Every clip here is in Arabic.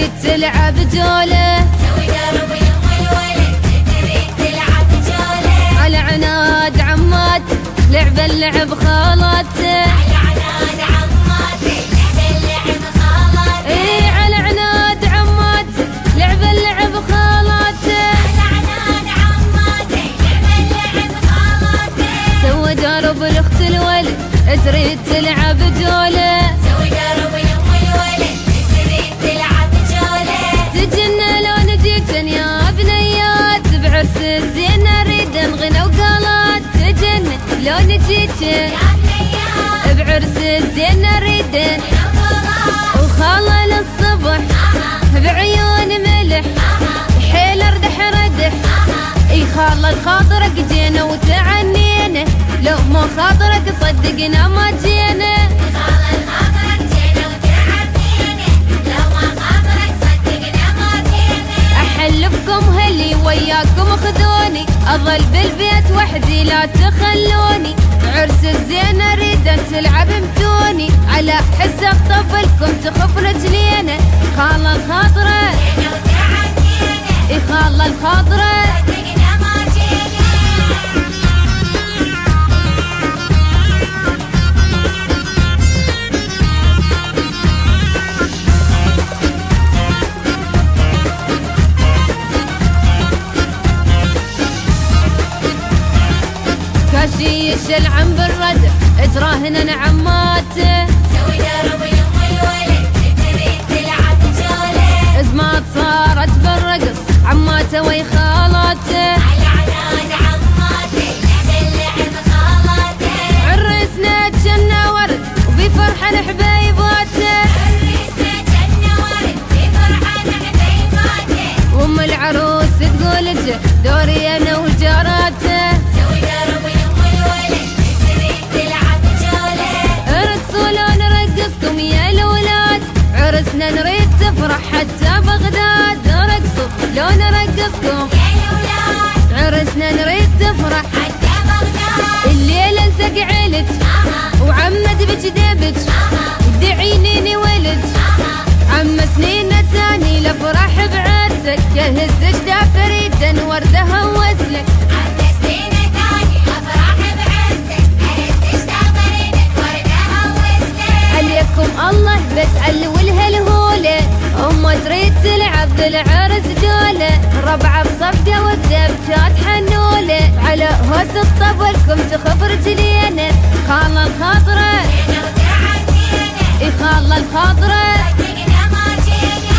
تريد تلعب جولة سوي درب يم الولد تريد تلعب جولة على عناد عماتي لعب اللعب خالاتي على عناد عماتي لعب اللعب خالاتي اي على عناد عماتي لعب اللعب خالاتي على عناد عماتي لعب اللعب خالاتي سوى درب الاخت الولد تريد تلعب جولة سوي درب يم الولد تريد تلعب جولة تجينا لو نجيكن يا بنيات بعرس الزين نريد نغنى وقالات تجينا لو نجيكن يا بنيات بعرس الزين نريد الأبغار وخاله للصبح بعيون ملح حيل ردح ردح اي خاله لخاطرك جينا وتعنينا لو ما خاطرك صدقنا ما جينا خالد خاطرك جينا وتعنينا لو ما خاطرك صدقنا ما جينا احلفكم هلي وياكم خذوني اظل بالبيت وحدي لا تخلوني عرس الزين اريد ان تلعب متوني على حساب طفلكم تخف رجلينا خاله الخاطره جينا وتعنينا اي خاله الخاطره صدقنا ما جينا كاشي الشلعن بالردع تراهن انا عماته سوي درب يم الولد تريد تلعب جولة ازمات صارت بالرقص عماته وي خالاته على عناد عماتي لعب اللعب خالاتي عرسنا جنة ورد وفي فرحة حبيباته عريسنا جنة ورد في فرحة حبيباتي وام العروس تقول اجي دوري انا وجاراته سوي درب يم الولد تريد تلعب جولة ارقصوا لو نرقصكم يا الاولاد عرسنا نريد تفرح حتى بغداد ارقصوا لو نرقصكم يا الأولاد عرسنا نريد تفرح حتى بغداد الليلة نسق عيلك وعمد بجديبك ودعينيني ولد عم سنين تاني لفرح بعرسك يهز جدا فريدا ورده هوسلك عد سنين تاني أفراح بعرسك أهز اشتاق بريدك وردها وسلك عليكم الله بسأل والهلهولة أمه تريد تلعب بالعرس جولة ربعة بصفقة والدبجات حنولة على هوس الطبلكم تخف رجلينا خاله الخاطرة جينا وتعنينا اي خاله الخاطرة صدقنا ما جينا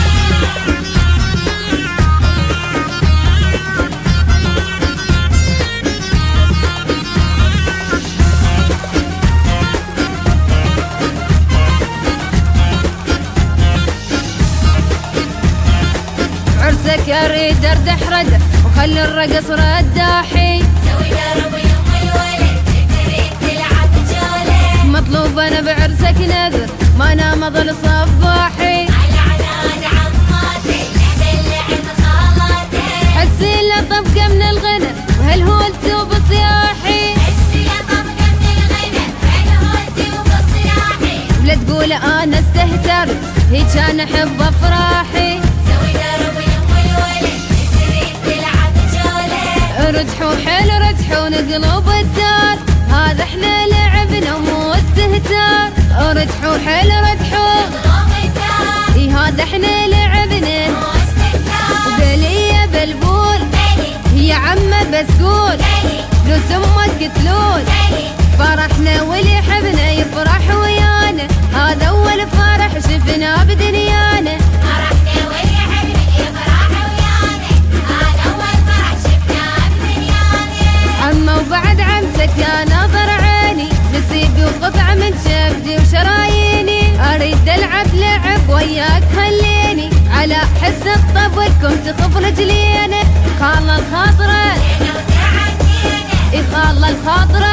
عرسك اريد اردح ردح وخلي الرقص رداحي سوي درب يم الولد تريد تلعب جولة مطلوب انا بعرسك نذر ما نام اظل صباحي على عناد عماتي لعب اللعب خالاتي حسي له طبقه من الغنى وهالهولتي وبصياحي حسي يا طبقة من الغنى حلوتي وبصياحي ولا تقول انا استهترت هيج انا احب افراحي سوي درب يم الولد تريد تلعب جولة ردحوا حيل ردحوا نقلب الدار هذا احنا لعبنا مو استهتار ردحوا حيل ردحوا قلوب الدار اي هذا احنا لعبنا واستهتار بلية بلبول بلي يا عمه بس قول بلي فلوس امك تلول بلي فرحنا واللي يحبنا يفرح ويانا هذا اول فرح شفنا بدنيانا فرحنا واللي يحبنا يفرح ويانا هذا أول فرح شفناه بدنيانا عمه وبعد عمتك يا ناظر عيني نسيبي وقطعه من شبدي وشراييني اريد العب لعب وياك خليني على حس طبلكم تخف رجلينا خاله الخاطره جينا وتعنينا اي خاله الخاطره